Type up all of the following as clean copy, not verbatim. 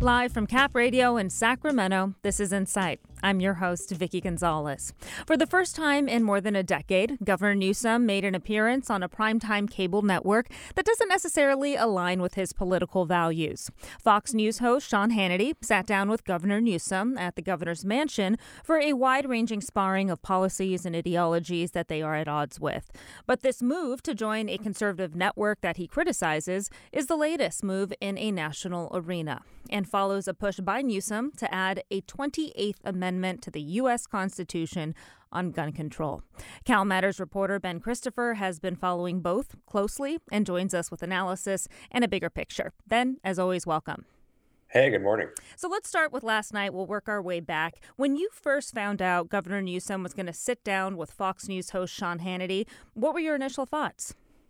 Live from Cap Radio in Sacramento, this is Insight. I'm your host, Vicki Gonzalez. For the first time in more than a decade, Governor Newsom made an appearance on a primetime cable network that doesn't necessarily align with his political values. Fox News host Sean Hannity sat down with Governor Newsom at the governor's mansion for a wide-ranging sparring of policies and ideologies that they are at odds with. But this move to join a conservative network that he criticizes is the latest move in a national arena and follows a push by Newsom to add a 28th Amendment to the U.S. Constitution on gun control. Cal Matters reporter Ben Christopher has been following both closely and joins us with analysis and a bigger picture. Ben, as always, welcome. Hey, good morning. So let's start with last night. We'll work our way back. When you first found out Governor Newsom was going to sit down with Fox News host Sean Hannity, what were your initial thoughts?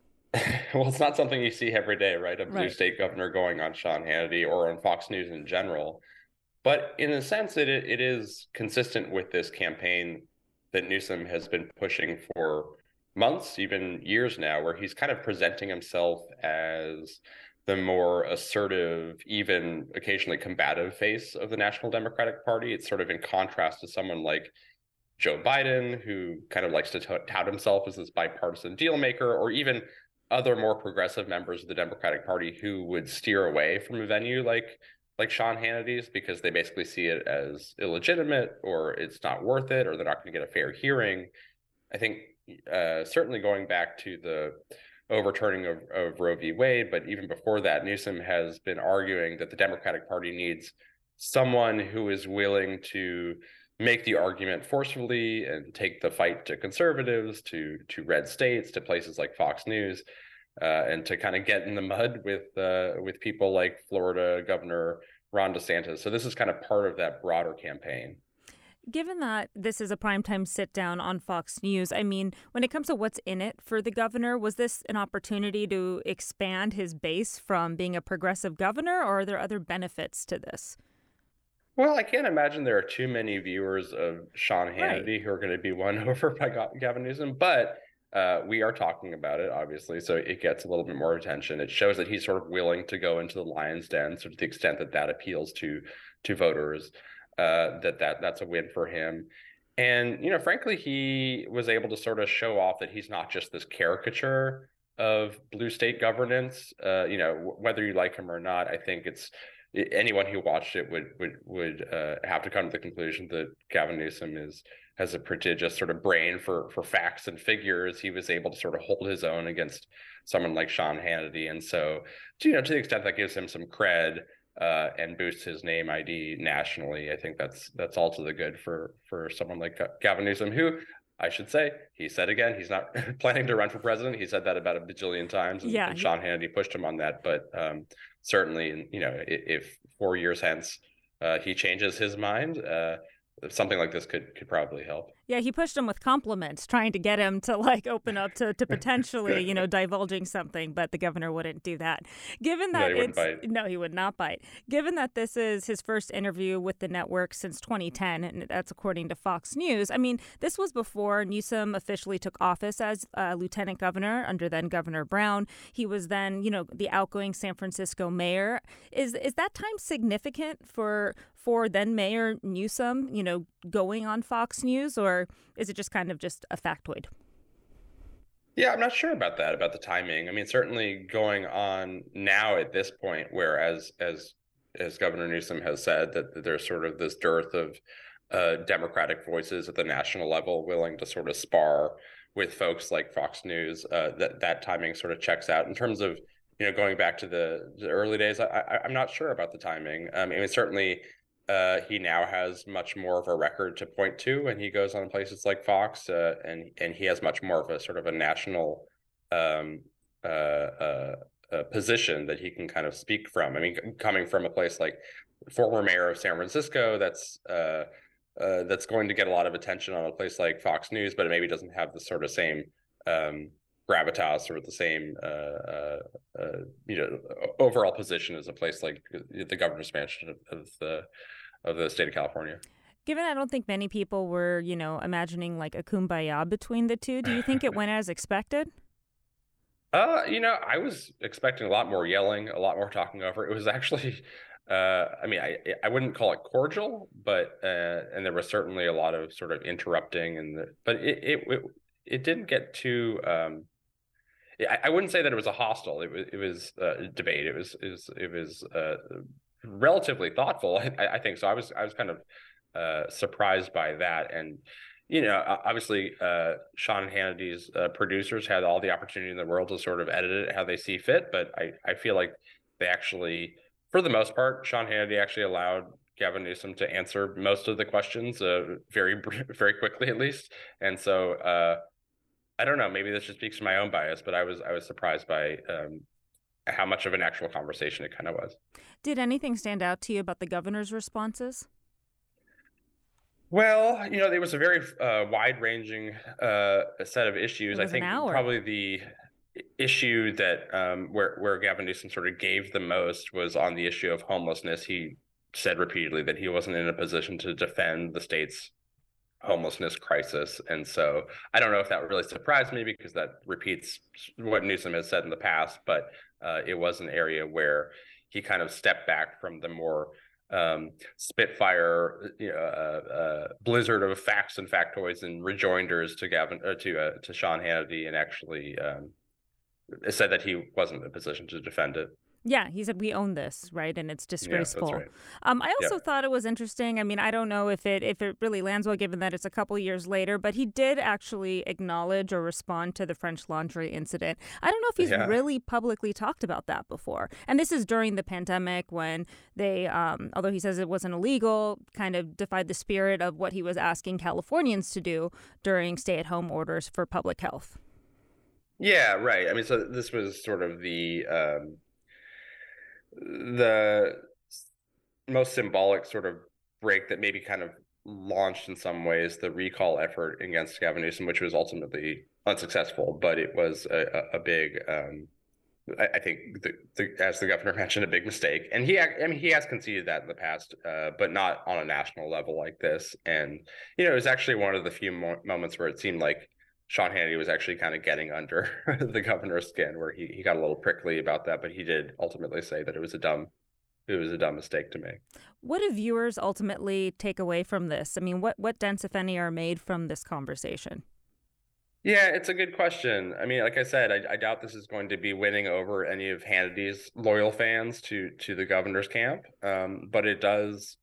Well, it's not something you see every day, right? A blue state governor going on Sean Hannity or on Fox News in general. But in a sense, it is consistent with this campaign that Newsom has been pushing for months, even years now, where he's kind of presenting himself as the more assertive, even occasionally combative face of the National Democratic Party. It's sort of in contrast to someone like Joe Biden, who kind of likes to tout himself as this bipartisan deal maker, or even other more progressive members of the Democratic Party who would steer away from a venue like Sean Hannity's because they basically see it as illegitimate, or it's not worth it, or they're not going to get a fair hearing. I think certainly going back to the overturning of Roe v. Wade, but even before that, Newsom has been arguing that the Democratic Party needs someone who is willing to make the argument forcefully and take the fight to conservatives, to red states, to places like Fox News, and to kind of get in the mud with people like Florida Governor Ron DeSantis. So this is kind of part of that broader campaign. Given that this is a primetime sit-down on Fox News, I mean, when it comes to what's in it for the governor, was this an opportunity to expand his base from being a progressive governor, or are there other benefits to this? Well, I can't imagine there are too many viewers of Sean Hannity who are going to be won over by Gavin Newsom, but we are talking about it, obviously, so it gets a little bit more attention. It shows that he's sort of willing to go into the lion's den, so to the extent that that appeals to voters, that's a win for him. And, you know, frankly, he was able to sort of show off that he's not just this caricature of blue state governance. You know, whether you like him or not, I think anyone who watched it would have to come to the conclusion that Gavin Newsom has a prodigious sort of brain for facts and figures. He was able to sort of hold his own against someone like Sean Hannity. And so, you know, to the extent that gives him some cred and boosts his name ID nationally, I think that's all to the good for someone like Gavin Newsom, who, I should say, he said again, he's not planning to run for president. He said that about a bajillion times, and Sean Hannity pushed him on that. But certainly, you know, if 4 years hence he changes his mind, something like this could probably help. Yeah, he pushed him with compliments, trying to get him to open up to potentially, you know, divulging something, but the governor wouldn't do that. Given that he would not bite. Given that this is his first interview with the network since 2010, and that's according to Fox News. I mean, this was before Newsom officially took office as lieutenant governor under then Governor Brown. He was then, you know, the outgoing San Francisco mayor. Is that time significant for then Mayor Newsom, you know, going on Fox News, or is it just kind of just a factoid? Yeah, I'm not sure about that, about the timing. I mean, certainly going on now at this point, where as Governor Newsom has said, that there's sort of this dearth of Democratic voices at the national level willing to sort of spar with folks like Fox News, that timing sort of checks out. In terms of, you know, going back to the early days, I'm not sure about the timing. I mean, certainly he now has much more of a record to point to when he goes on places like Fox, and he has much more of a sort of a national position that he can kind of speak from. I mean, coming from a place like former mayor of San Francisco, that's going to get a lot of attention on a place like Fox News, but it maybe doesn't have the sort of same gravitas or the same you know, overall position as a place like the governor's mansion of the state of California. Given I don't think many people were, you know, imagining like a kumbaya between the two, do you think it went as expected? You know, I was expecting a lot more yelling, a lot more talking over. It was actually I mean, I wouldn't call it cordial, but and there was certainly a lot of sort of interrupting, but it didn't get too. I wouldn't say that it was a hostile. It was a debate. It was relatively thoughtful. I think so. I was kind of surprised by that, and obviously, Sean Hannity's producers had all the opportunity in the world to sort of edit it how they see fit, but I feel like they actually, for the most part, Sean Hannity actually allowed Gavin Newsom to answer most of the questions very quickly, at least. And so I don't know, maybe this just speaks to my own bias, but I was surprised by how much of an actual conversation it kind of was. Did anything stand out to you about the governor's responses? Well, there was a very wide-ranging set of issues. I think probably the issue that where Gavin Newsom sort of gave the most was on the issue of homelessness. He said repeatedly that he wasn't in a position to defend the state's homelessness crisis. And so I don't know if that really surprised me, because that repeats what Newsom has said in the past, but it was an area where he kind of stepped back from the more spitfire blizzard of facts and factoids and rejoinders to Sean Hannity, and actually said that he wasn't in a position to defend it. Yeah, he said we own this, right? And it's disgraceful. Yeah, that's right. I also thought it was interesting. I mean, I don't know if it really lands well, given that it's a couple years later, but he did actually acknowledge or respond to the French Laundry incident. I don't know if he's really publicly talked about that before. And this is during the pandemic, when they, although he says it wasn't illegal, kind of defied the spirit of what he was asking Californians to do during stay-at-home orders for public health. Yeah, right. I mean, so this was sort of the most symbolic sort of break that maybe kind of launched in some ways the recall effort against Gavin Newsom, which was ultimately unsuccessful. But it was a big, I think, as the governor mentioned, a big mistake. And he has conceded that in the past, but not on a national level like this. And it was actually one of the few moments where it seemed like Sean Hannity was actually kind of getting under the governor's skin, where he got a little prickly about that, but he did ultimately say that it was a dumb mistake to make. What do viewers ultimately take away from this? I mean, what dents, if any, are made from this conversation? Yeah, it's a good question. I mean, like I said, I doubt this is going to be winning over any of Hannity's loyal fans to the governor's camp, but it does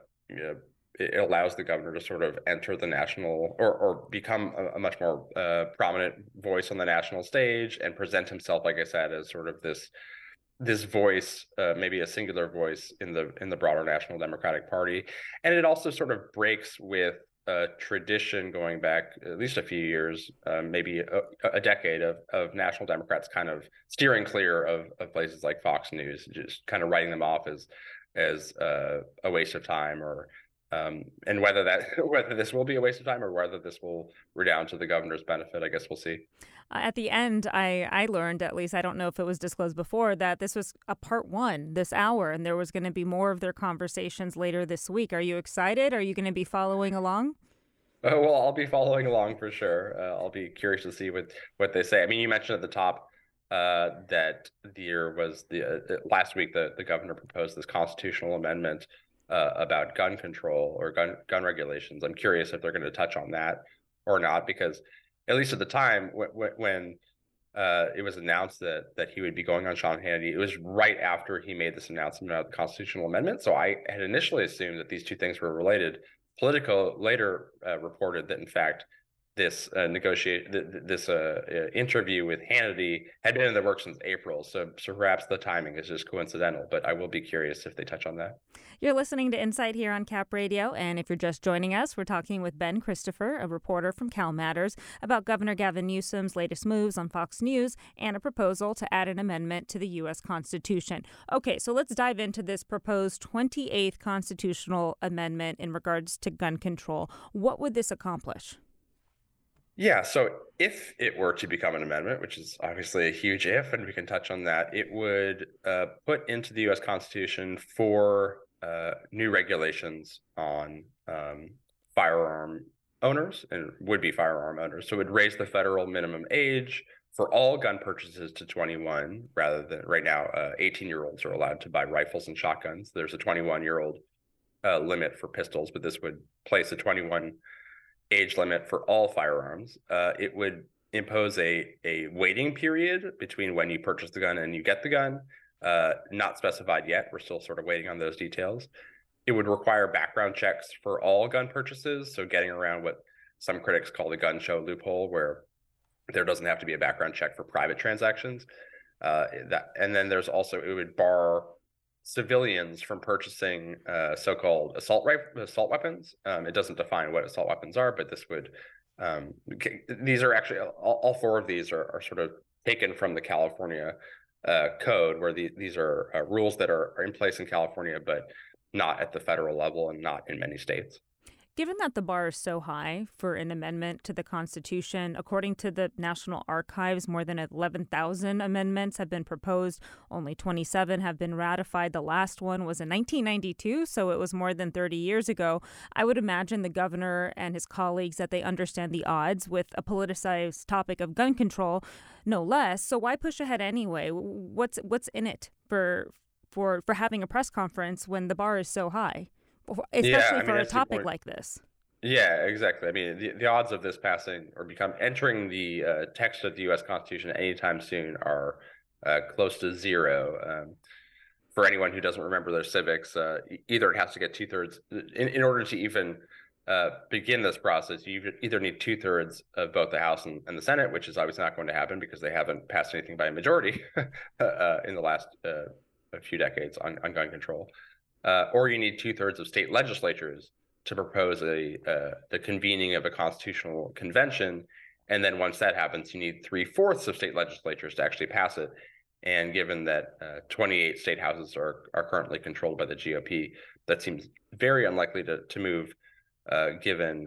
it allows the governor to sort of enter the national, or become a much more prominent voice on the national stage, and present himself, like I said, as sort of this voice, maybe a singular voice in the broader National Democratic Party. And it also sort of breaks with a tradition going back at least a few years, maybe a decade of National Democrats kind of steering clear of places like Fox News, just kind of writing them off as a waste of time, or and whether this will be a waste of time, or whether this will redound to the governor's benefit, I guess we'll see. At the end, I learned, at least I don't know if it was disclosed before, that this was a part one this hour, and there was going to be more of their conversations later this week. Are you excited? Are you going to be following along? Well, I'll be following along for sure. I'll be curious to see what they say. I mean, you mentioned at the top that there was last week the governor proposed this constitutional amendment about gun control or gun regulations. I'm curious if they're going to touch on that or not, because at least at the time when it was announced that he would be going on Sean Hannity, it was right after he made this announcement about the constitutional amendment. So I had initially assumed that these two things were related. Politico later reported that, in fact, this interview with Hannity had been in the works since April. So perhaps the timing is just coincidental, but I will be curious if they touch on that. You're listening to Insight here on Cap Radio, and if you're just joining us, we're talking with Ben Christopher, a reporter from Cal Matters, about Governor Gavin Newsom's latest moves on Fox News and a proposal to add an amendment to the U.S. Constitution. Okay, so let's dive into this proposed 28th constitutional amendment in regards to gun control. What would this accomplish? Yeah, so if it were to become an amendment, which is obviously a huge if, and we can touch on that, it would put into the U.S. Constitution 4 new regulations on firearm owners and would-be firearm owners. So it would raise the federal minimum age for all gun purchases to 21, rather than right now, 18-year-olds are allowed to buy rifles and shotguns. There's a 21-year-old limit for pistols, but this would place a 21 age limit for all firearms. It would impose a waiting period between when you purchase the gun and you get the gun, not specified yet. We're still sort of waiting on those details. It would require background checks for all gun purchases, so getting around what some critics call the gun show loophole, where there doesn't have to be a background check for private transactions. And then there's also, it would bar civilians from purchasing so-called assault weapons. It doesn't define what assault weapons are, but this would, these are actually, all four of these are sort of taken from the California code, where these are rules that are in place in California, but not at the federal level and not in many states. Given that the bar is so high for an amendment to the Constitution, according to the National Archives, more than 11,000 amendments have been proposed. Only 27 have been ratified. The last one was in 1992, so it was more than 30 years ago. I would imagine the governor and his colleagues that they understand the odds with a politicized topic of gun control, no less. So why push ahead anyway? What's in it for having a press conference when the bar is so high? Especially for a topic like this. Yeah, exactly. I mean, the odds of this passing or entering the text of the U.S. Constitution anytime soon are close to zero. For anyone who doesn't remember their civics, either it has to get 2/3 in order to even begin this process. You either need 2/3 of both the House and the Senate, which is obviously not going to happen because they haven't passed anything by a majority in the last few decades on gun control. Or you need 2/3 of state legislatures to propose the convening of a constitutional convention. And then once that happens, you need 3/4 of state legislatures to actually pass it. And given that 28 state houses are currently controlled by the GOP, that seems very unlikely to move, given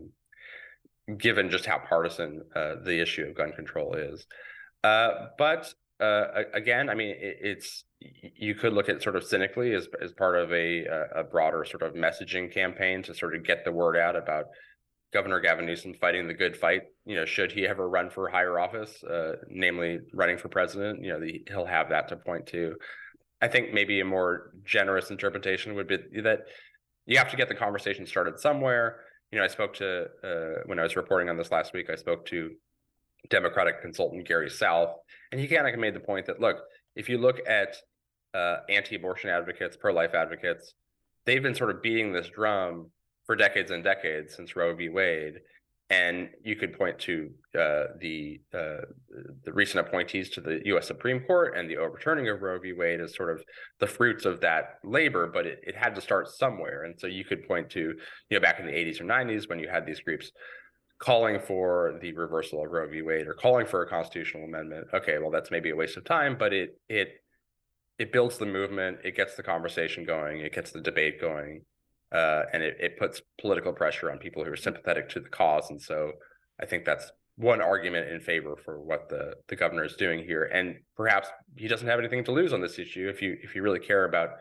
just how partisan the issue of gun control is. But again, I mean, you could look at it sort of cynically as part of a broader sort of messaging campaign to sort of get the word out about Governor Gavin Newsom fighting the good fight. Should he ever run for higher office, namely running for president, he'll have that to point to. I think maybe a more generous interpretation would be that you have to get the conversation started somewhere. I spoke to, when I was reporting on this last week, I spoke to Democratic consultant Gary South, and he kind of made the point that, look, if you look at anti-abortion advocates, pro-life advocates, they've been sort of beating this drum for decades and decades since Roe v. Wade, and you could point to the recent appointees to the U.S. Supreme Court and the overturning of Roe v. Wade as sort of the fruits of that labor, but it had to start somewhere. And so you could point to, back in the 80s or 90s when you had these groups calling for the reversal of Roe v. Wade or calling for a constitutional amendment. Okay, well, that's maybe a waste of time, but it builds the movement, it gets the conversation going, it gets the debate going, and it puts political pressure on people who are sympathetic to the cause. And so I think that's one argument in favor for what the governor is doing here. And perhaps he doesn't have anything to lose on this issue. If you really care about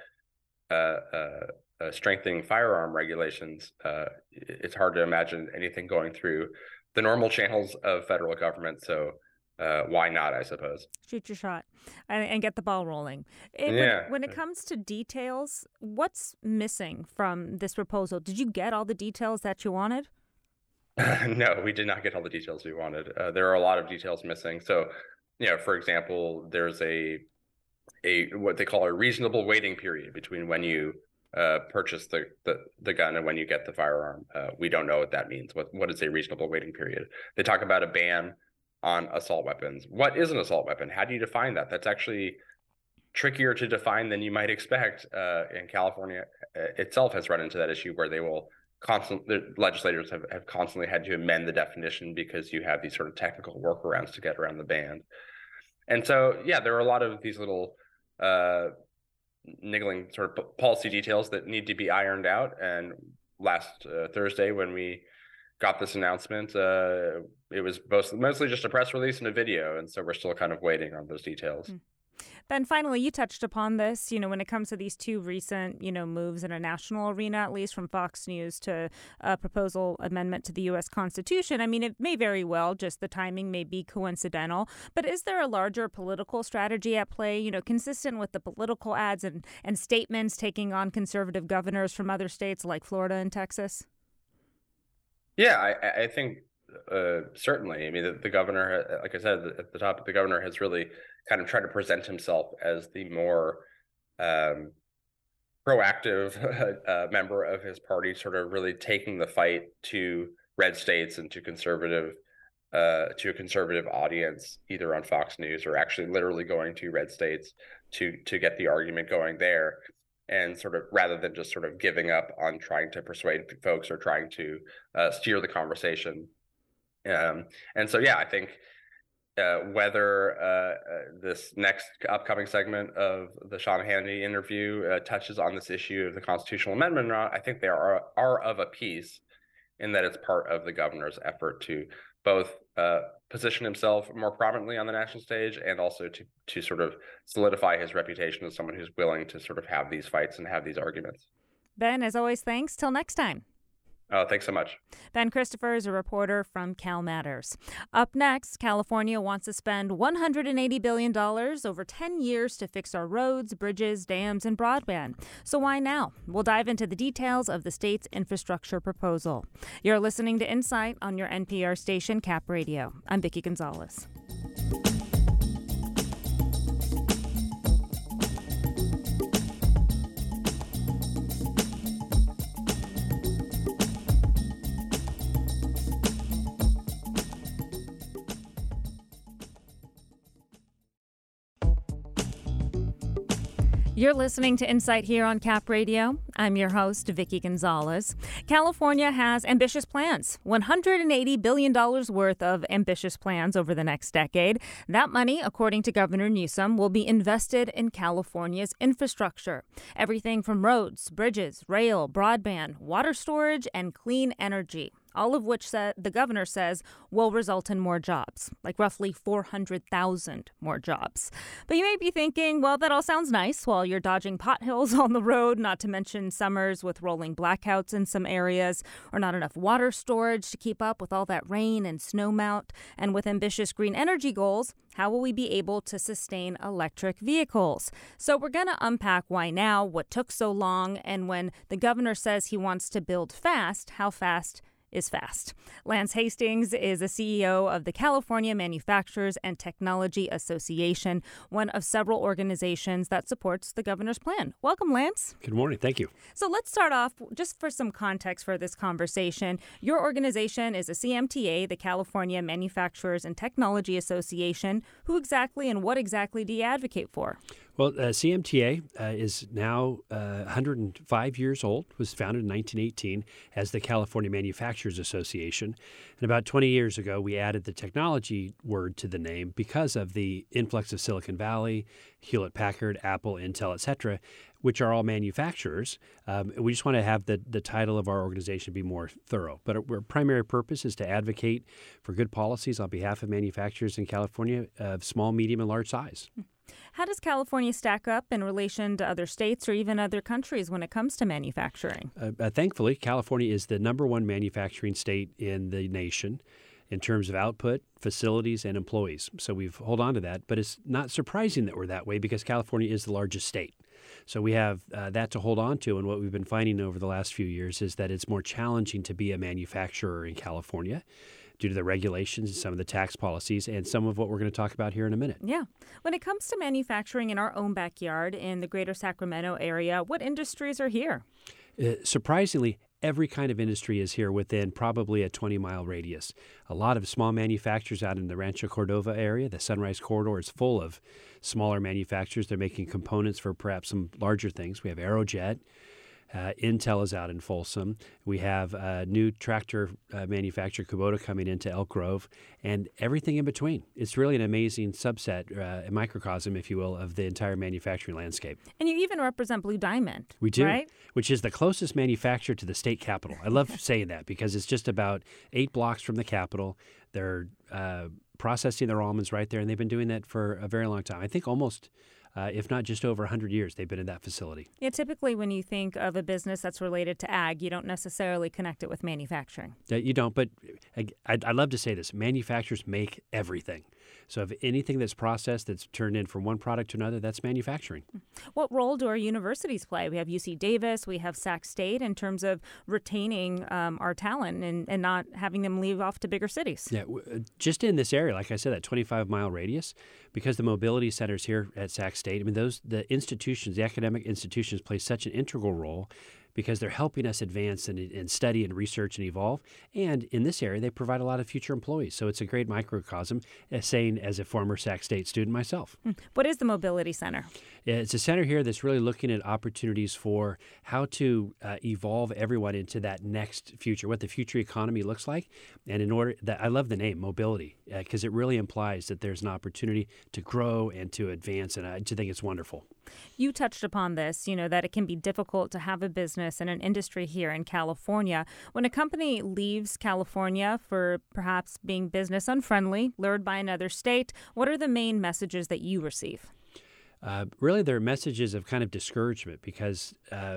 strengthening firearm regulations, it's hard to imagine anything going through the normal channels of federal government. So why not, I suppose? Shoot your shot and get the ball rolling. When it comes to details, what's missing from this proposal? Did you get all the details that you wanted? No, we did not get all the details we wanted. There are a lot of details missing. So, for example, there's a what they call a reasonable waiting period between when you purchase the gun and when you get the firearm. We don't know what that means. What is a reasonable waiting period? They talk about a ban on assault weapons. What is an assault weapon? How do you define that? That's actually trickier to define than you might expect. And California itself has run into that issue where they will the legislators have constantly had to amend the definition because you have these sort of technical workarounds to get around the ban. And so, there are a lot of these little niggling sort of policy details that need to be ironed out. And last Thursday, when we got this announcement, it was mostly just a press release and a video. And so we're still kind of waiting on those details. Ben, finally, you touched upon this, when it comes to these two recent, moves in a national arena, at least from Fox News to a proposal amendment to the U.S. Constitution. I mean, it may very well, just the timing may be coincidental. But is there a larger political strategy at play, consistent with the political ads and statements taking on conservative governors from other states like Florida and Texas? Yeah, I think certainly. I mean, the governor, like I said at the top, the governor has really kind of tried to present himself as the more proactive member of his party, sort of really taking the fight to red states and to a conservative audience, either on Fox News or actually literally going to red states to get the argument going there. And sort of rather than just sort of giving up on trying to persuade folks or trying to steer the conversation. And so, yeah, I think whether this next upcoming segment of the Sean Hannity interview touches on this issue of the constitutional amendment or not, I think they are of a piece in that it's part of the governor's effort to both position himself more prominently on the national stage and also to sort of solidify his reputation as someone who's willing to sort of have these fights and have these arguments. Ben, as always, thanks. Till next time. Oh, thanks so much. Ben Christopher is a reporter from Cal Matters. Up next, California wants to spend $180 billion over 10 years to fix our roads, bridges, dams, and broadband. So why now? We'll dive into the details of the state's infrastructure proposal. You're listening to Insight on your NPR station, Cap Radio. I'm Vicki Gonzalez. You're listening to Insight here on Cap Radio. I'm your host, Vicki Gonzalez. California has ambitious plans, $180 billion worth of ambitious plans over the next decade. That money, according to Governor Newsom, will be invested in California's infrastructure. Everything from roads, bridges, rail, broadband, water storage, and clean energy. All of which the governor says will result in more jobs, like roughly 400,000 more jobs. But you may be thinking, well, that all sounds nice while you're dodging potholes on the road, not to mention summers with rolling blackouts in some areas, or not enough water storage to keep up with all that rain and snow melt. And with ambitious green energy goals, how will we be able to sustain electric vehicles? So we're going to unpack why now, what took so long, and when the governor says he wants to build fast, how fast is fast. Lance Hastings is a CEO of the California Manufacturers and Technology Association, one of several organizations that supports the governor's plan. Welcome, Lance. Good morning. Thank you. So let's start off just for some context for this conversation. Your organization is a CMTA, the California Manufacturers and Technology Association. Who exactly and what exactly do you advocate for? Well, CMTA is now 105 years old, was founded in 1918 as the California Manufacturers Association. And about 20 years ago, we added the technology word to the name because of the influx of Silicon Valley, Hewlett-Packard, Apple, Intel, et cetera, which are all manufacturers. We just want to have the title of our organization be more thorough. But our primary purpose is to advocate for good policies on behalf of manufacturers in California of small, medium, and large size. How does California stack up in relation to other states or even other countries when it comes to manufacturing? Thankfully, California is the number one manufacturing state in the nation in terms of output, facilities, and employees. So we hold on to that. But it's not surprising that we're that way because California is the largest state. So we have that to hold on to. And what we've been finding over the last few years is that it's more challenging to be a manufacturer in California due to the regulations and some of the tax policies and some of what we're going to talk about here in a minute. Yeah. When it comes to manufacturing in our own backyard in the greater Sacramento area, what industries are here? Surprisingly, every kind of industry is here within probably a 20-mile radius. A lot of small manufacturers out in the Rancho Cordova area. The Sunrise Corridor is full of smaller manufacturers. They're making components for perhaps some larger things. We have Aerojet. Intel is out in Folsom. We have a new tractor manufacturer, Kubota, coming into Elk Grove, and everything in between. It's really an amazing subset, a microcosm, if you will, of the entire manufacturing landscape. And you even represent Blue Diamond. We do, right? Which is the closest manufacturer to the state capitol. I love saying that because it's just about 8 blocks from the capitol. They're processing their almonds right there, and they've been doing that for a very long time. I think almost if not just over 100 years they've been in that facility. Yeah, typically when you think of a business that's related to ag, you don't necessarily connect it with manufacturing. You don't, but I'd love to say this. Manufacturers make everything. So if anything that's processed that's turned in from one product to another, that's manufacturing. What role do our universities play? We have UC Davis, we have Sac State in terms of retaining our talent and not having them leave off to bigger cities. Yeah, just in this area, like I said, that 25-mile radius, because the mobility centers here at Sac State, I mean, the institutions, the academic institutions play such an integral role because they're helping us advance and study and research and evolve. And in this area, they provide a lot of future employees. So it's a great microcosm, saying as a former Sac State student myself. What is the Mobility Center? It's a center here that's really looking at opportunities for how to evolve everyone into that next future, what the future economy looks like. And in order that, I love the name mobility because it really implies that there's an opportunity to grow and to advance. And I just think it's wonderful. You touched upon this, that it can be difficult to have a business and an industry here in California. When a company leaves California for perhaps being business unfriendly, lured by another state, what are the main messages that you receive? Really, there are messages of kind of discouragement because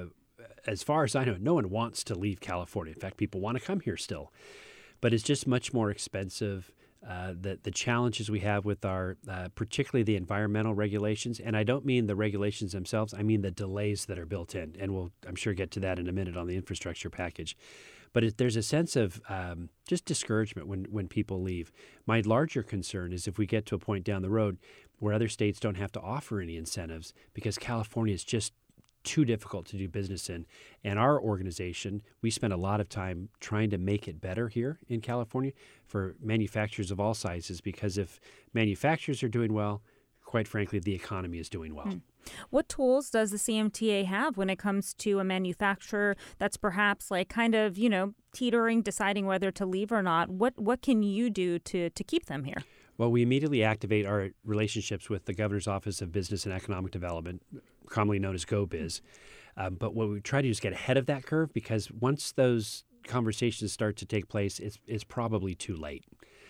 as far as I know, no one wants to leave California. In fact, people want to come here still. But it's just much more expensive. The challenges we have with our, particularly the environmental regulations, and I don't mean the regulations themselves, I mean the delays that are built in, and we'll, I'm sure, get to that in a minute on the infrastructure package. But there's a sense of just discouragement when people leave. My larger concern is if we get to a point down the road where other states don't have to offer any incentives because California is just too difficult to do business in. And our organization, we spend a lot of time trying to make it better here in California for manufacturers of all sizes, because if manufacturers are doing well, quite frankly, the economy is doing well. What tools does the CMTA have when it comes to a manufacturer that's perhaps like kind of, teetering, deciding whether to leave or not? What can you do to keep them here? Well, we immediately activate our relationships with the Governor's Office of Business and Economic Development, commonly known as GoBiz. But what we try to do is get ahead of that curve, because once those conversations start to take place, it's probably too late.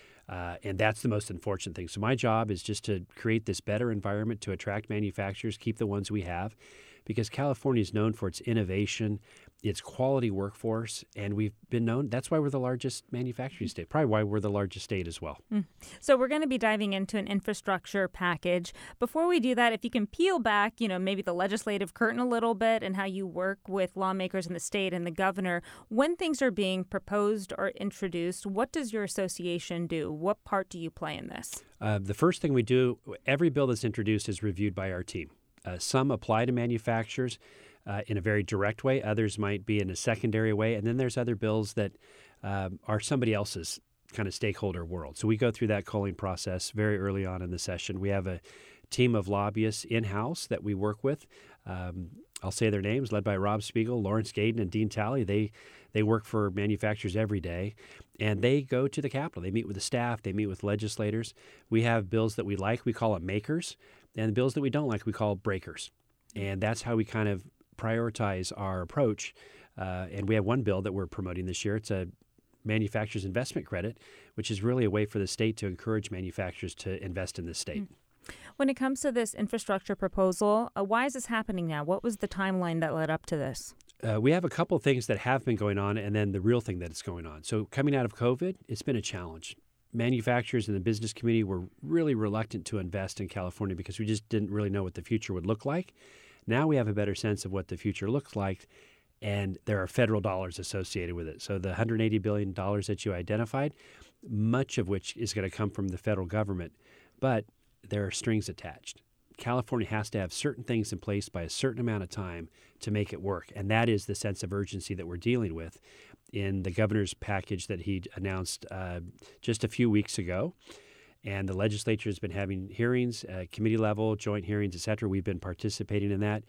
And that's the most unfortunate thing. So my job is just to create this better environment to attract manufacturers, keep the ones we have, because California is known for its innovation, its quality workforce, and we've been known. That's why we're the largest manufacturing state, probably why we're the largest state as well. So we're going to be diving into an infrastructure package. Before we do that, if you can peel back, maybe the legislative curtain a little bit and how you work with lawmakers in the state and the governor, when things are being proposed or introduced, what does your association do? What part do you play in this? The first thing we do, every bill that's introduced is reviewed by our team. Some apply to manufacturers in a very direct way. Others might be in a secondary way. And then there's other bills that are somebody else's kind of stakeholder world. So we go through that culling process very early on in the session. We have a team of lobbyists in-house that we work with. I'll say their names, led by Rob Spiegel, Lawrence Gaden, and Dean Talley. They work for manufacturers every day, and they go to the Capitol. They meet with the staff. They meet with legislators. We have bills that we like. We call them makers. And the bills that we don't like, we call breakers. And that's how we kind of prioritize our approach. And we have one bill that we're promoting this year. It's a manufacturer's investment credit, which is really a way for the state to encourage manufacturers to invest in the state. When it comes to this infrastructure proposal, why is this happening now? What was the timeline that led up to this? We have a couple of things that have been going on, and then the real thing that is going on. So coming out of COVID, it's been a challenge. Manufacturers in the business community were really reluctant to invest in California because we just didn't really know what the future would look like. Now we have a better sense of what the future looks like, and there are federal dollars associated with it. So the $180 billion that you identified, much of which is going to come from the federal government, but there are strings attached. California has to have certain things in place by a certain amount of time to make it work, and that is the sense of urgency that we're dealing with in the governor's package that he announced just a few weeks ago. And the legislature has been having hearings, committee level, joint hearings, et cetera. We've been participating in that.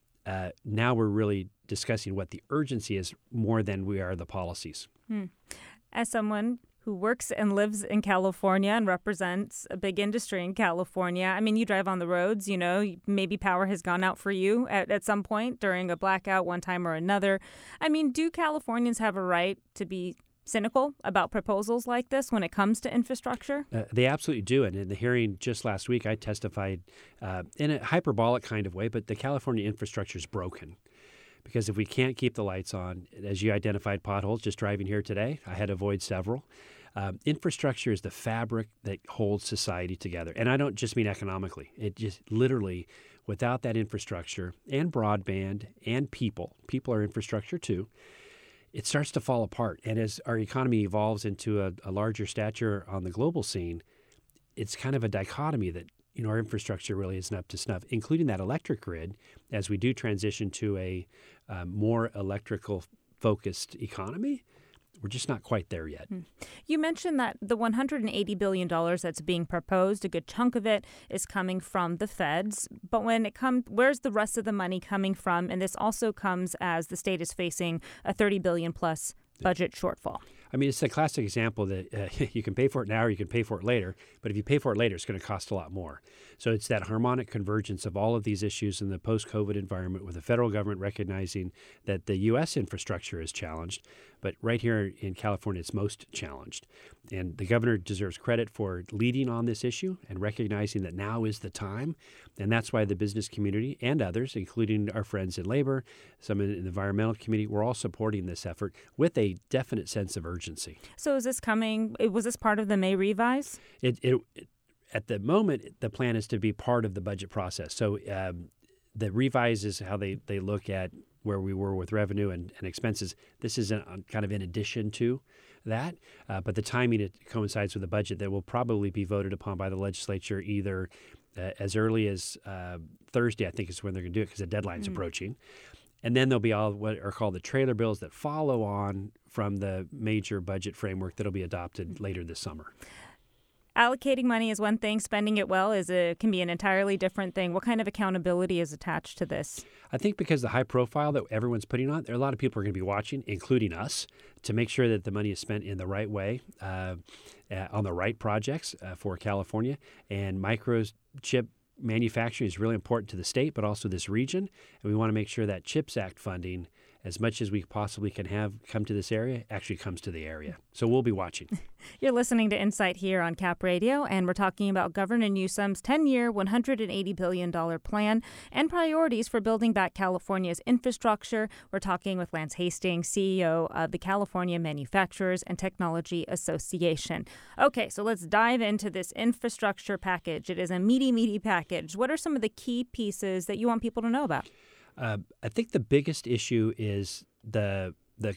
Now we're really discussing what the urgency is more than we are the policies. As someone who works and lives in California and represents a big industry in California, I mean, you drive on the roads, maybe power has gone out for you at some point during a blackout one time or another. I mean, do Californians have a right to be cynical about proposals like this when it comes to infrastructure? They absolutely do. And in the hearing just last week, I testified in a hyperbolic kind of way, but the California infrastructure is broken. Because if we can't keep the lights on, as you identified potholes just driving here today, I had to avoid several. Infrastructure is the fabric that holds society together. And I don't just mean economically. It just literally, without that infrastructure and broadband and people are infrastructure too, it starts to fall apart. And as our economy evolves into a larger stature on the global scene, it's kind of a dichotomy that our infrastructure really isn't up to snuff, including that electric grid, as we do transition to a more electrical-focused economy. We're just not quite there yet. You mentioned that the $180 billion that's being proposed, a good chunk of it is coming from the feds. But when it comes, where's the rest of the money coming from? And this also comes as the state is facing a $30 billion plus budget shortfall. I mean, it's a classic example that you can pay for it now or you can pay for it later. But if you pay for it later, it's going to cost a lot more. So it's that harmonic convergence of all of these issues in the post-COVID environment with the federal government recognizing that the U.S. infrastructure is challenged. But right here in California, it's most challenged. And the governor deserves credit for leading on this issue and recognizing that now is the time. And that's why the business community and others, including our friends in labor, some in the environmental community, we're all supporting this effort with a definite sense of urgency. So is this coming? Was this part of the May revise? At the moment, the plan is to be part of the budget process. So the revise is how they look at where we were with revenue and expenses. This is kind of in addition to that. But the timing, it coincides with the budget that will probably be voted upon by the legislature either as early as Thursday, I think is when they're going to do it because the deadline's approaching. And then there'll be all what are called the trailer bills that follow on from the major budget framework that'll be adopted later this summer. Allocating money is one thing. Spending it well can be an entirely different thing. What kind of accountability is attached to this? I think because the high profile that everyone's putting on, there are a lot of people are going to be watching, including us, to make sure that the money is spent in the right way, on the right projects for California. And microchip manufacturing is really important to the state, but also this region. And we want to make sure that CHIPS Act funding, as much as we possibly can have come to this area, actually comes to the area. So we'll be watching. You're listening to Insight here on Cap Radio, and we're talking about Governor Newsom's 10-year, $180 billion plan and priorities for building back California's infrastructure. We're talking with Lance Hastings, CEO of the California Manufacturers and Technology Association. Okay, so let's dive into this infrastructure package. It is a meaty package. What are some of the key pieces that you want people to know about? I think the biggest issue is the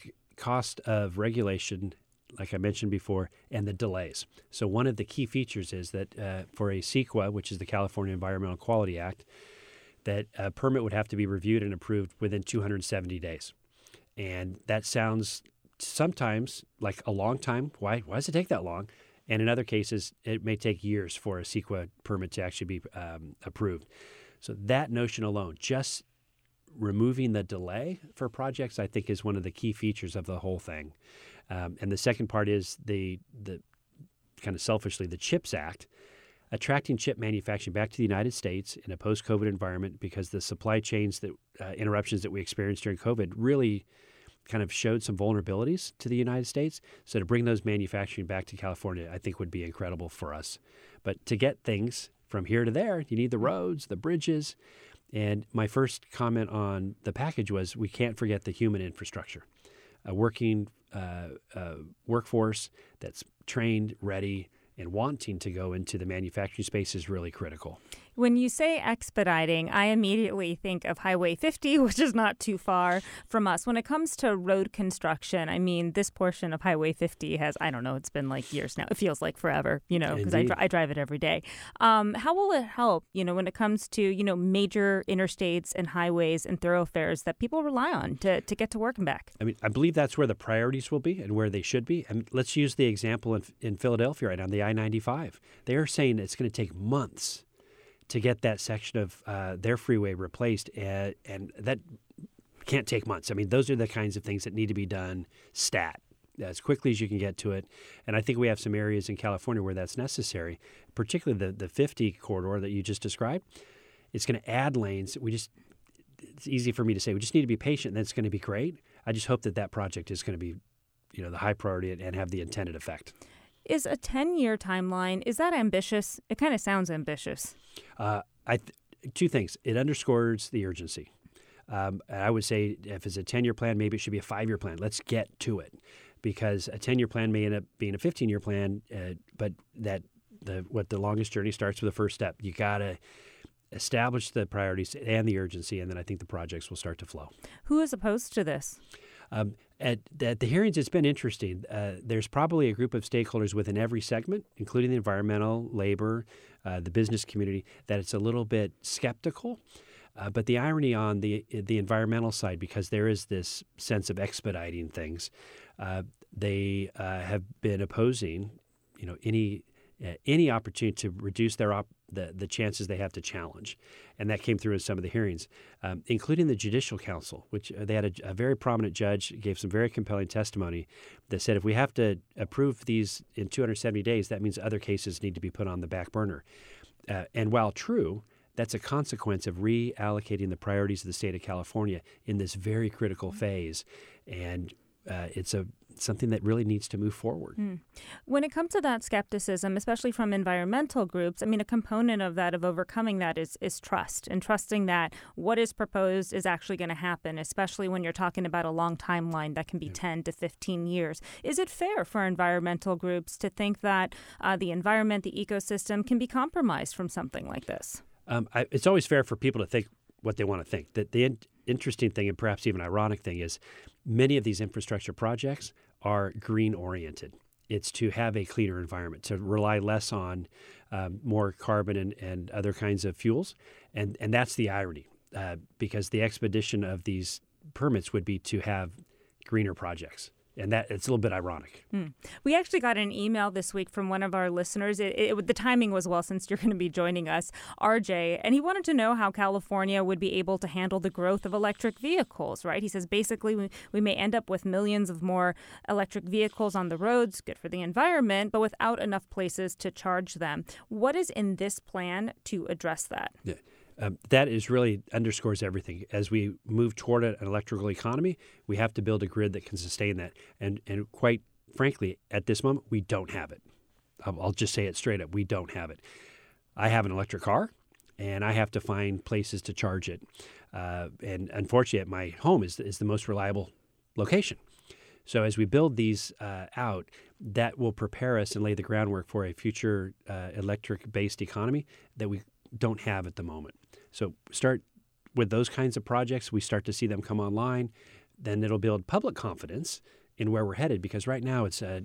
cost of regulation, like I mentioned before, and the delays. So one of the key features is that for a CEQA, which is the California Environmental Quality Act, that a permit would have to be reviewed and approved within 270 days. And that sounds sometimes like a long time. Why does it take that long? And in other cases, it may take years for a CEQA permit to actually be approved. So that notion alone, just removing the delay for projects, I think, is one of the key features of the whole thing. And the second part is the kind of selfishly, the CHIPS Act, attracting chip manufacturing back to the United States in a post-COVID environment because the supply chains that interruptions that we experienced during COVID really kind of showed some vulnerabilities to the United States. So to bring those manufacturing back to California, I think would be incredible for us. But to get things from here to there, you need the roads, the bridges. And my first comment on the package was we can't forget the human infrastructure. A working workforce that's trained, ready, and wanting to go into the manufacturing space is really critical. When you say expediting, I immediately think of Highway 50, which is not too far from us. When it comes to road construction, I mean, this portion of Highway 50 has, I don't know, it's been like years now. It feels like forever, because I drive it every day. How will it help, when it comes to, major interstates and highways and thoroughfares that people rely on to get to work and back? I mean, I believe that's where the priorities will be and where they should be. I mean, let's use the example in Philadelphia right now, the I-95. They are saying it's going to take months to get that section of their freeway replaced, and that can't take months. I mean, those are the kinds of things that need to be done as quickly as you can get to it. And I think we have some areas in California where that's necessary, particularly the 50 corridor that you just described. It's going to add lanes. It's easy for me to say, we just need to be patient, and that's going to be great. I just hope that project is going to be the high priority and have the intended effect. Is a 10-year timeline, is that ambitious? It kind of sounds ambitious. Two things. It underscores the urgency. I would say if it's a 10-year plan, maybe it should be a 5-year plan. Let's get to it, because a 10-year plan may end up being a 15-year plan, but the longest journey starts with the first step. You got to establish the priorities and the urgency, and then I think the projects will start to flow. Who is opposed to this? At the hearings, it's been interesting. There's probably a group of stakeholders within every segment, including the environmental, labor, the business community, that it's a little bit skeptical. But the irony on the environmental side, because there is this sense of expediting things, they have been opposing, any opportunity to reduce the chances they have to challenge, and that came through in some of the hearings, including the Judicial Council, which they had a very prominent judge gave some very compelling testimony that said if we have to approve these in 270 days, that means other cases need to be put on the back burner. And while true, that's a consequence of reallocating the priorities of the state of California in this very critical phase, and it's something that really needs to move forward. When it comes to that skepticism, especially from environmental groups, a component of that, of overcoming that is trust, and trusting that what is proposed is actually going to happen, especially when you're talking about a long timeline that can be 10 to 15 years. Is it fair for environmental groups to think that the environment, the ecosystem can be compromised from something like this? It's always fair for people to think what they want to think. The interesting thing, and perhaps even ironic thing, is many of these infrastructure projects are green-oriented. It's to have a cleaner environment, to rely less on more carbon and other kinds of fuels. And that's the irony, because the expedition of these permits would be to have greener projects. And that it's a little bit ironic. We actually got an email this week from one of our listeners. The timing was well, since you're going to be joining us, RJ, and he wanted to know how California would be able to handle the growth of electric vehicles, right? He says basically we may end up with millions of more electric vehicles on the roads, good for the environment, but without enough places to charge them. What is in this plan to address that? Yeah. That is really underscores everything. As we move toward an electrical economy, we have to build a grid that can sustain that. And quite frankly, at this moment, we don't have it. I'll just say it straight up. We don't have it. I have an electric car, and I have to find places to charge it. And unfortunately, my home is the most reliable location. So as we build these out, that will prepare us and lay the groundwork for a future electric-based economy that we don't have at the moment. So start with those kinds of projects. We start to see them come online. Then it'll build public confidence in where we're headed, because right now it's a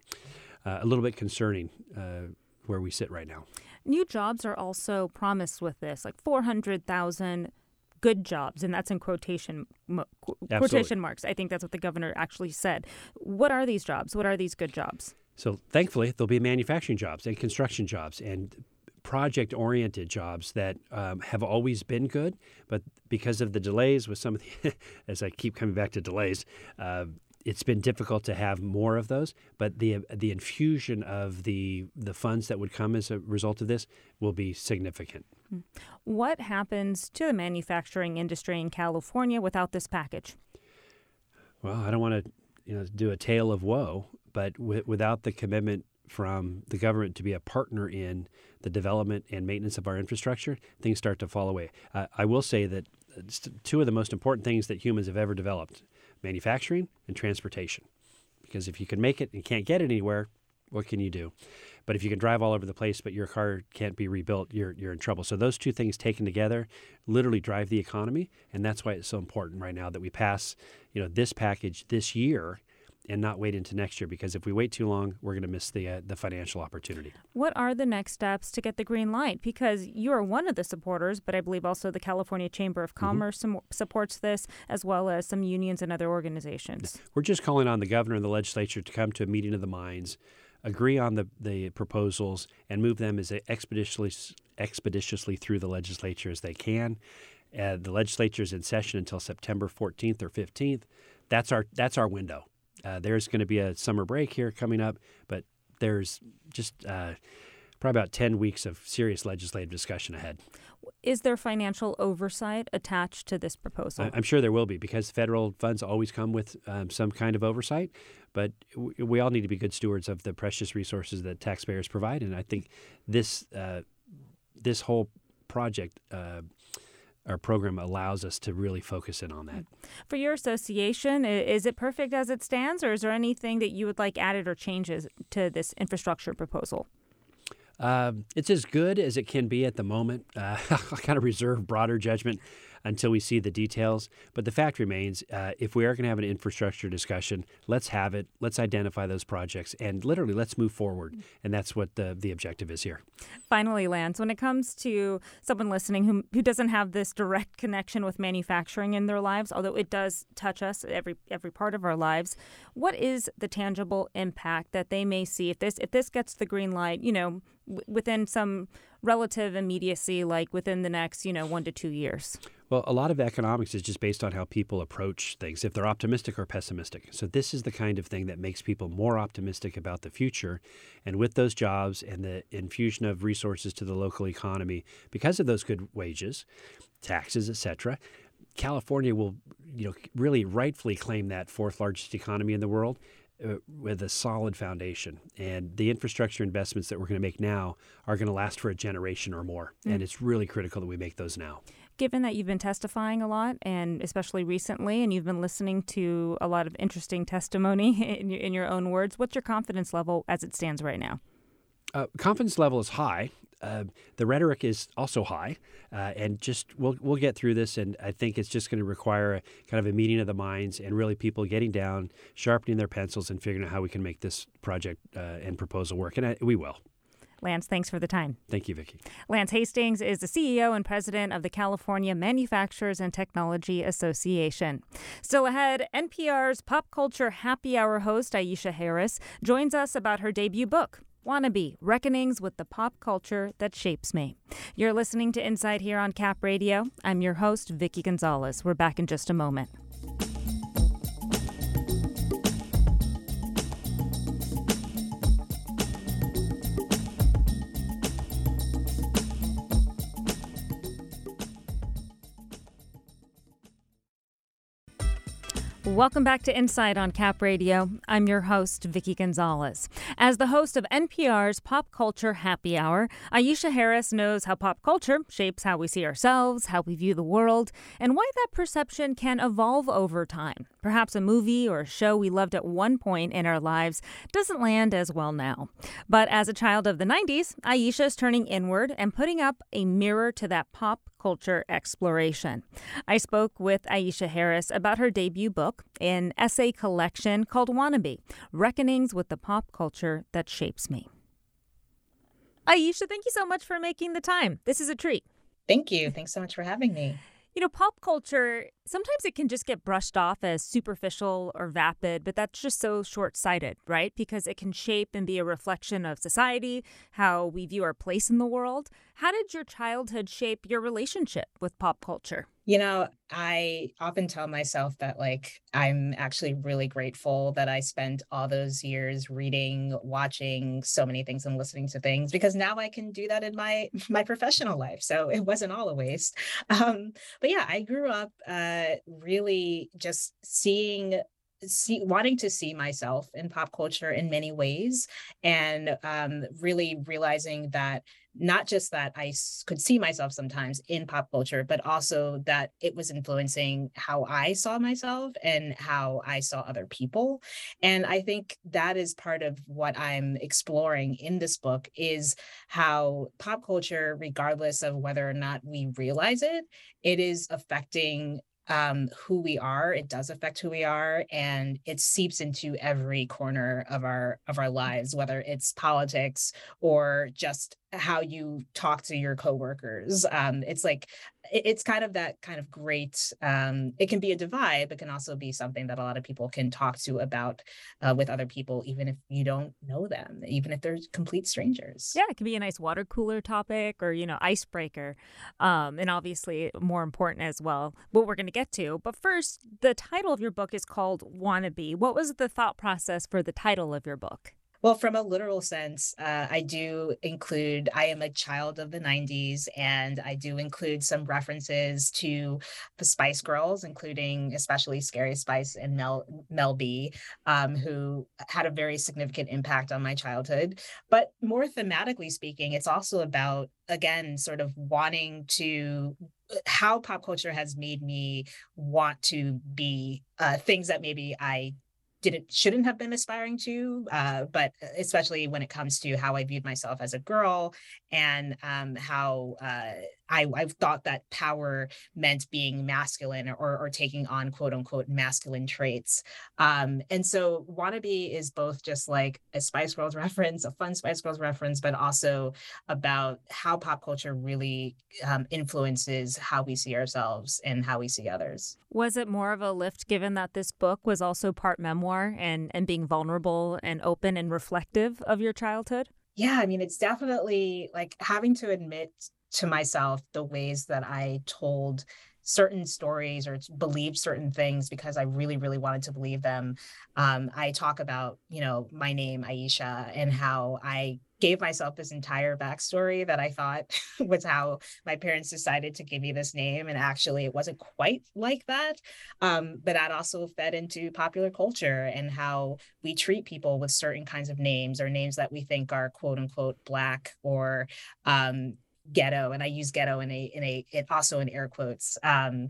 little bit concerning where we sit right now. New jobs are also promised with this, like 400,000 good jobs, and that's in quotation marks. I think that's what the governor actually said. What are these jobs? What are these good jobs? So thankfully, there'll be manufacturing jobs and construction jobs and project-oriented jobs that have always been good, but because of the delays with some of the, as I keep coming back to delays, it's been difficult to have more of those. But the infusion of the funds that would come as a result of this will be significant. What happens to the manufacturing industry in California without this package? Well, I don't want to do a tale of woe, but without the commitment from the government to be a partner in the development and maintenance of our infrastructure, things start to fall away. I will say that two of the most important things that humans have ever developed, manufacturing and transportation. Because if you can make it and can't get it anywhere, what can you do? But if you can drive all over the place, but your car can't be rebuilt, you're in trouble. So those two things taken together literally drive the economy, and that's why it's so important right now that we pass, this package this year and not wait into next year, because if we wait too long, we're going to miss the financial opportunity. What are the next steps to get the green light? Because you are one of the supporters, but I believe also the California Chamber of Commerce supports this, as well as some unions and other organizations. We're just calling on the governor and the legislature to come to a meeting of the minds, agree on the proposals, and move them as expeditiously through the legislature as they can. The legislature is in session until September 14th or 15th. That's our window. There's going to be a summer break here coming up, but there's just probably about 10 weeks of serious legislative discussion ahead. Is there financial oversight attached to this proposal? I'm sure there will be, because federal funds always come with some kind of oversight. But we all need to be good stewards of the precious resources that taxpayers provide. And I think this whole project our program allows us to really focus in on that. For your association, is it perfect as it stands, or is there anything that you would like added or changes to this infrastructure proposal? It's as good as it can be at the moment. I kind of reserve broader judgment until we see the details. But the fact remains, if we are going to have an infrastructure discussion, let's have it. Let's identify those projects and literally let's move forward. And that's what the objective is here. Finally, Lance, when it comes to someone listening who doesn't have this direct connection with manufacturing in their lives, although it does touch us every part of our lives, what is the tangible impact that they may see if this gets the green light, within some relative immediacy, like within the next, 1 to 2 years? Well, a lot of economics is just based on how people approach things, if they're optimistic or pessimistic. So this is the kind of thing that makes people more optimistic about the future. And with those jobs and the infusion of resources to the local economy, because of those good wages, taxes, et cetera, California will, really rightfully claim that fourth largest economy in the world with a solid foundation. And the infrastructure investments that we're going to make now are going to last for a generation or more. And it's really critical that we make those now. Given that you've been testifying a lot, and especially recently, and you've been listening to a lot of interesting testimony in your own words, what's your confidence level as it stands right now? Confidence level is high. The rhetoric is also high, and just we'll get through this. And I think it's just going to require kind of a meeting of the minds and really people getting down, sharpening their pencils, and figuring out how we can make this project and proposal work. And we will. Lance, thanks for the time. Thank you, Vicki. Lance Hastings is the CEO and president of the California Manufacturers and Technology Association. Still ahead, NPR's Pop Culture Happy Hour host Aisha Harris joins us about her debut book, Wannabe, Reckonings with the Pop Culture That Shapes Me. You're listening to Insight here on Cap Radio. I'm your host, Vicki Gonzalez. We're back in just a moment. Welcome back to Insight on Cap Radio. I'm your host, Vicki Gonzalez. As the host of NPR's Pop Culture Happy Hour, Aisha Harris knows how pop culture shapes how we see ourselves, how we view the world, and why that perception can evolve over time. Perhaps a movie or a show we loved at one point in our lives doesn't land as well now. But as a child of the 90s, Aisha is turning inward and putting up a mirror to that pop culture exploration. I spoke with Aisha Harris about her debut book, an essay collection called Wannabe, Reckonings with the Pop Culture That Shapes Me. Aisha, thank you so much for making the time. This is a treat. Thank you. Thanks so much for having me. Pop culture, sometimes it can just get brushed off as superficial or vapid, but that's just so short-sighted, right? Because it can shape and be a reflection of society, how we view our place in the world. How did your childhood shape your relationship with pop culture? I often tell myself that, I'm actually really grateful that I spent all those years reading, watching so many things and listening to things, because now I can do that in my professional life. So it wasn't all a waste. But yeah, I grew up really just wanting to see myself in pop culture in many ways, and really realizing that not just that I could see myself sometimes in pop culture, but also that it was influencing how I saw myself and how I saw other people. And I think that is part of what I'm exploring in this book, is how pop culture, regardless of whether or not we realize it, it is affecting who we are. It does affect who we are, and it seeps into every corner of our lives, whether it's politics or just how you talk to your coworkers. It's kind of that kind of great, it can be a divide, but can also be something that a lot of people can talk to about with other people, even if you don't know them, even if they're complete strangers. Yeah, it can be a nice water cooler topic or, icebreaker. And obviously more important as well, what we're going to get to. But first, the title of your book is called Wannabe. What was the thought process for the title of your book? Well, from a literal sense, I am a child of the 90s, and I do include some references to the Spice Girls, including especially Scary Spice and Mel B, who had a very significant impact on my childhood. But more thematically speaking, it's also about, again, sort of wanting to how pop culture has made me want to be things that maybe I shouldn't have been aspiring to, but especially when it comes to how I viewed myself as a girl, and how I've thought that power meant being masculine, or taking on quote unquote masculine traits. And so Wannabe is both just like a Spice Girls reference, a fun Spice Girls reference, but also about how pop culture really influences how we see ourselves and how we see others. Was it more of a lift given that this book was also part memoir and being vulnerable and open and reflective of your childhood? Yeah, I mean, it's definitely like having to admit to myself the ways that I told certain stories or believed certain things because I really, really wanted to believe them. I talk about, my name, Aisha, and how I gave myself this entire backstory that I thought was how my parents decided to give me this name. And actually, it wasn't quite like that. But that also fed into popular culture and how we treat people with certain kinds of names, or names that we think are quote unquote Black or ghetto, and I use ghetto in also in air quotes.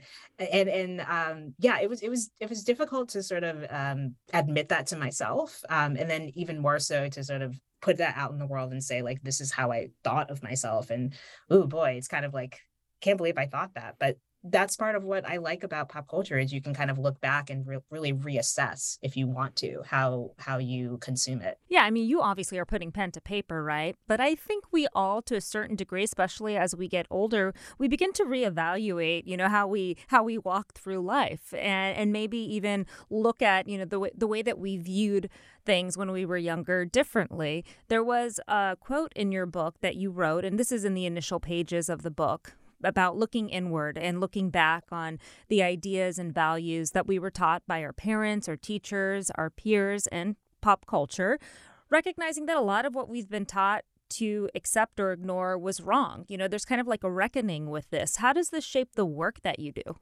Yeah, it was difficult to sort of admit that to myself, and then even more so to sort of put that out in the world and say, like, this is how I thought of myself. And oh boy, it's kind of like, can't believe I thought that. But that's part of what I like about pop culture, is you can kind of look back and really reassess, if you want to, how you consume it. Yeah, I mean, you obviously are putting pen to paper, right? But I think we all, to a certain degree, especially as we get older, we begin to reevaluate, how we walk through life, and maybe even look at, the way that we viewed things when we were younger differently. There was a quote in your book that you wrote, and this is in the initial pages of the book, about looking inward and looking back on the ideas and values that we were taught by our parents, our teachers, our peers, and pop culture, recognizing that a lot of what we've been taught to accept or ignore was wrong. There's kind of like a reckoning with this. How does this shape the work that you do?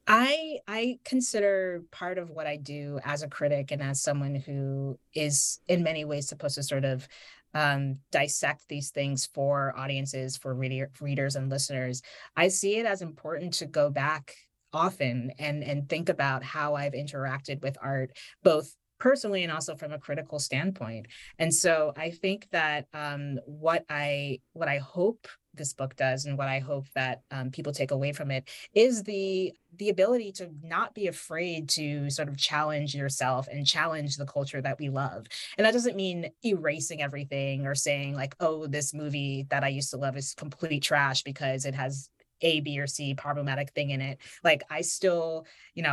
I consider part of what I do as a critic and as someone who is in many ways supposed to sort of dissect these things for audiences, for readers and listeners. I see it as important to go back often and think about how I've interacted with art, both personally and also from a critical standpoint. And so I think that what I hope this book does, and what I hope that people take away from it, is the ability to not be afraid to sort of challenge yourself and challenge the culture that we love. And that doesn't mean erasing everything or saying like, oh, this movie that I used to love is complete trash because it has A, B, or C problematic thing in it. Like I still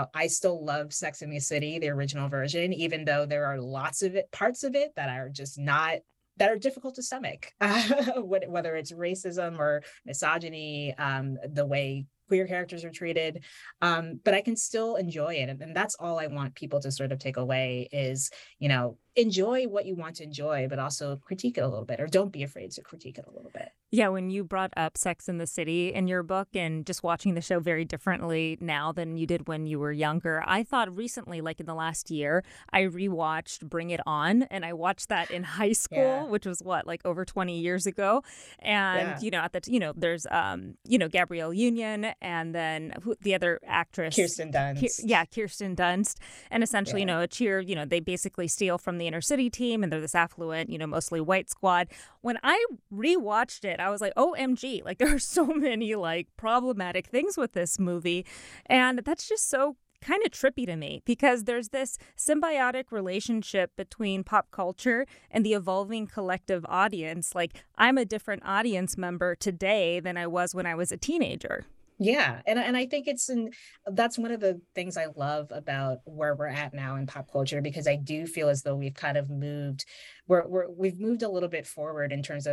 love Sex and the City, the original version, even though there are lots of parts of it that are just not, that are difficult to stomach, whether it's racism or misogyny, the way queer characters are treated. But I can still enjoy it. And that's all I want people to sort of take away is, enjoy what you want to enjoy, but also critique it a little bit, or don't be afraid to critique it a little bit. Yeah, when you brought up Sex and the City in your book and just watching the show very differently now than you did when you were younger, I thought recently, like in the last year, I rewatched Bring It On, and I watched that in high school, which was like over 20 years ago. And, there's, Gabrielle Union, and then the other actress, Kirsten Dunst. Kirsten Dunst. And essentially, a cheer, they basically steal from the inner city team, and they're this affluent, mostly white squad. When I rewatched it, I was like, OMG, like there are so many like problematic things with this movie. And that's just so kind of trippy to me, because there's this symbiotic relationship between pop culture and the evolving collective audience. Like I'm a different audience member today than I was when I was a teenager. Yeah. And I think that's one of the things I love about where we're at now in pop culture, because I do feel as though we've kind of moved, we've moved a little bit forward in terms of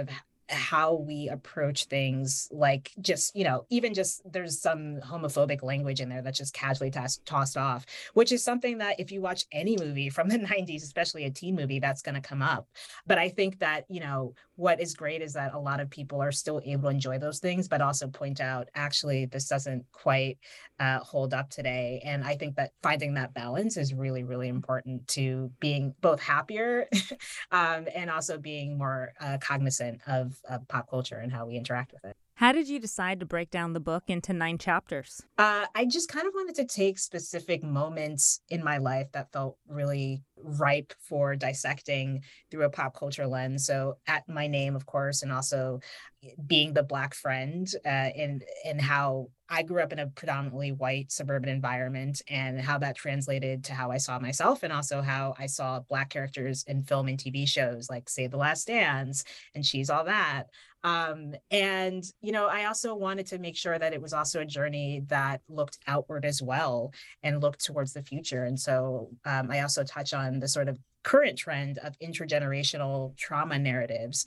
how we approach things, like just, even just there's some homophobic language in there that's just casually tossed off, which is something that if you watch any movie from the 90s, especially a teen movie, that's going to come up. But I think that, what is great is that a lot of people are still able to enjoy those things, but also point out, actually, this doesn't quite hold up today. And I think that finding that balance is really, really important to being both happier and also being more cognizant of pop culture and how we interact with it. How did you decide to break down the book into 9 chapters? I just kind of wanted to take specific moments in my life that felt really ripe for dissecting through a pop culture lens. So At My Name, of course, and also being the Black friend, and how I grew up in a predominantly white suburban environment, and how that translated to how I saw myself, and also how I saw Black characters in film and TV shows like Save the Last Dance and She's All That. And, I also wanted to make sure that it was also a journey that looked outward as well and looked towards the future. And so I also touch on the sort of current trend of intergenerational trauma narratives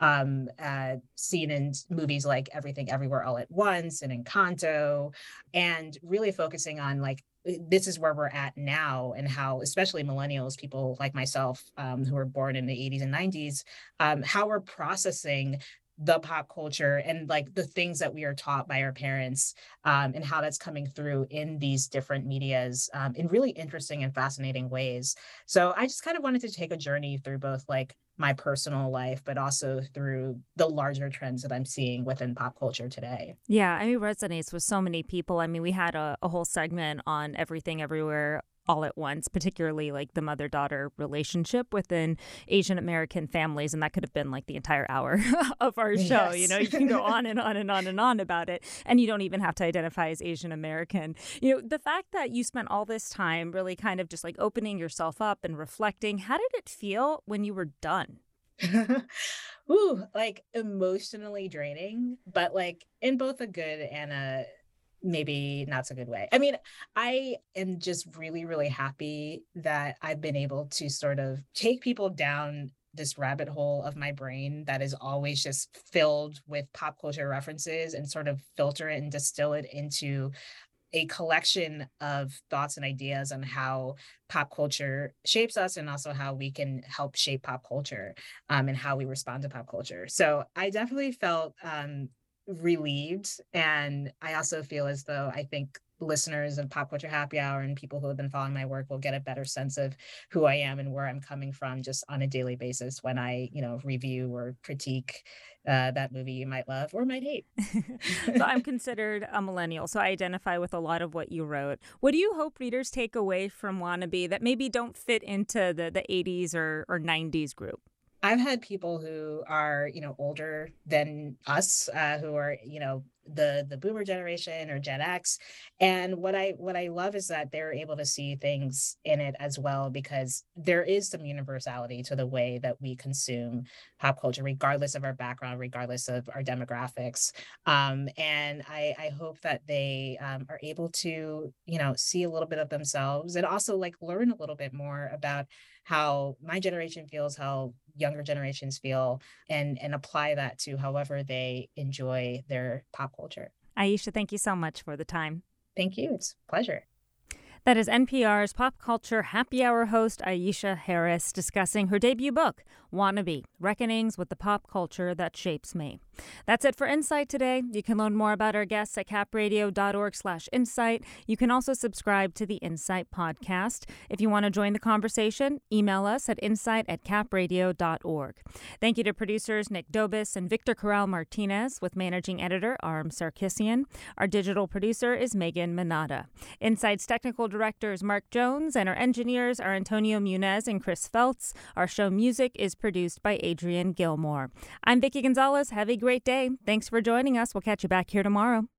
seen in movies like Everything Everywhere All at Once and Encanto, and really focusing on like, this is where we're at now, and how, especially millennials, people like myself who were born in the 80s and 90s, how we're processing the pop culture and like the things that we are taught by our parents, and how that's coming through in these different medias in really interesting and fascinating ways. So I just kind of wanted to take a journey through both like my personal life, but also through the larger trends that I'm seeing within pop culture today. Yeah, it resonates with so many people. We had a whole segment on Everything Everywhere All at Once, particularly like the mother-daughter relationship within Asian American families. And that could have been like the entire hour of our show. Yes. You can go on and on and on and on about it. And you don't even have to identify as Asian American. The fact that you spent all this time really kind of just like opening yourself up and reflecting, how did it feel when you were done? Ooh, like emotionally draining, but like in both a good and a maybe not so good way. I am just really, really happy that I've been able to sort of take people down this rabbit hole of my brain that is always just filled with pop culture references, and sort of filter it and distill it into a collection of thoughts and ideas on how pop culture shapes us, and also how we can help shape pop culture, and how we respond to pop culture. So I definitely felt relieved. And I also feel as though I think listeners of Pop Culture Happy Hour and people who have been following my work will get a better sense of who I am and where I'm coming from just on a daily basis when I, review or critique that movie you might love or might hate. So I'm considered a millennial, so I identify with a lot of what you wrote. What do you hope readers take away from Wannabe that maybe don't fit into the 80s or 90s group? I've had people who are, older than us, who are, the boomer generation or Gen X. And what I love is that they're able to see things in it as well, because there is some universality to the way that we consume pop culture, regardless of our background, regardless of our demographics. And I hope that they are able to, see a little bit of themselves, and also like learn a little bit more about how my generation feels, how younger generations feel, and apply that to however they enjoy their pop culture. Aisha, thank you so much for the time. Thank you. It's a pleasure. That is NPR's Pop Culture Happy Hour host Aisha Harris discussing her debut book, Wannabe, Reckonings with the Pop Culture That Shapes Me. That's it for Insight today. You can learn more about our guests at capradio.org/insight. You can also subscribe to the Insight podcast. If you want to join the conversation, email us at insight@capradio.org. Thank you to producers Nick Dobis and Victor Corral Martinez, with managing editor Aram Sarkissian. Our digital producer is Megan Manada. Insight's technical director is Mark Jones, and our engineers are Antonio Munez and Chris Feltz. Our show music is produced by Adrian Gilmore. I'm Vicki Gonzalez. Have a great day. Thanks for joining us. We'll catch you back here tomorrow.